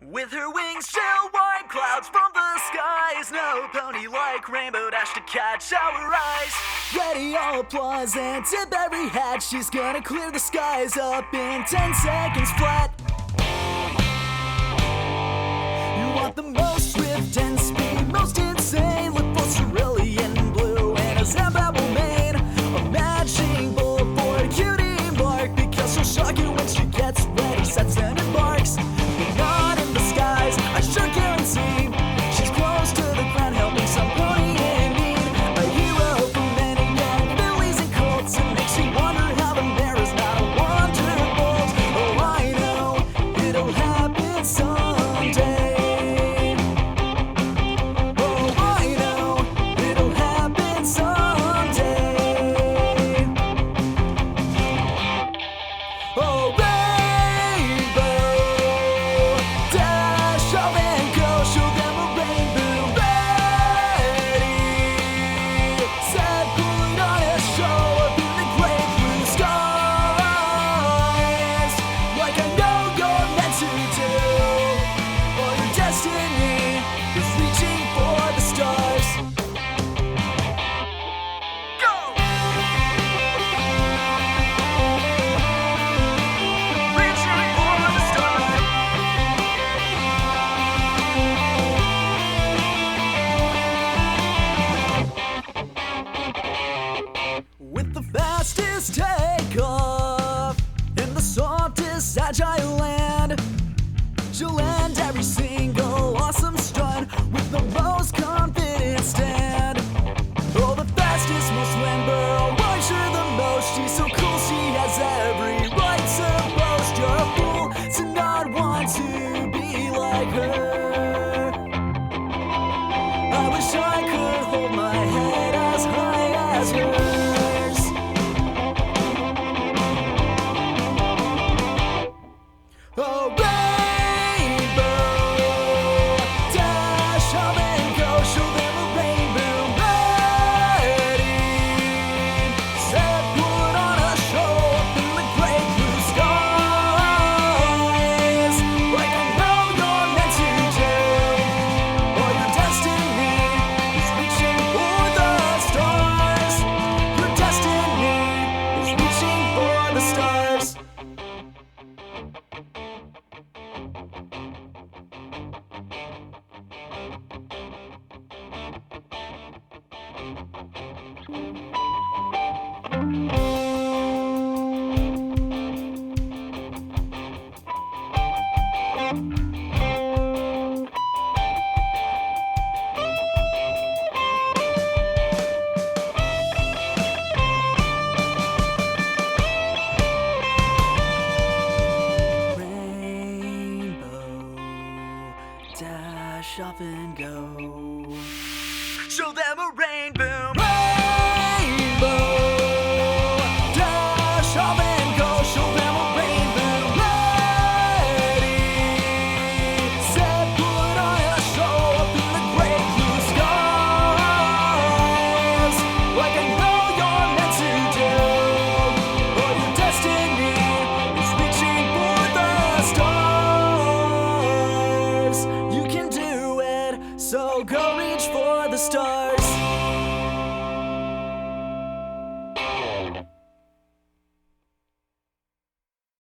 With her wings she'll wipe clouds from the skies. No pony like Rainbow Dash to catch our eyes. Ready, all applause and tip every hat. She's gonna clear the skies up in 10 seconds flat. You want the most swift and speed, most insane. Look for cerulean blue and a Zambabble mane. A matching bull for a cutie mark, because she'll shock you when she gets ready, sets and embarks. But not in the skies, I sure guarantee. She's close to the ground, helping some pony in need. A hero for many young fillies and colts. It makes you wonder how the mare is not a wonderbolt. Oh, I know it'll happen someday. Oh, I know it'll happen someday. Oh, Rainbow Dash up and go, show them a rainbow. Ready, set, put on a show up in the great blue skies. Like I know you're meant to do, or your destiny is reaching for the stars. Go! Reaching for the stars. With the fastest takeoff and the softest agile land, she'll land every single awesome stunt with the most confident stand. Oh, the fastest, most limber, rides her the most. She's so cool, she has every right to boast. You're a fool to not want to be like her. I wish I could hold my head as high as hers. Oh, Rainbow Dash up and go, show them a rainbow. Ready, set, put on a show up in the great blue skies. Like I know you're meant to do, or your destiny is reaching for the stars. Your destiny is reaching for the stars. Rainbow Dash up and go. Show them a rainbow. Rainbow Dash up and go, show them a rainbow. Ready, set, put on a show up in the great blue skies. Like I know you're meant to do, or your destiny is reaching for the stars.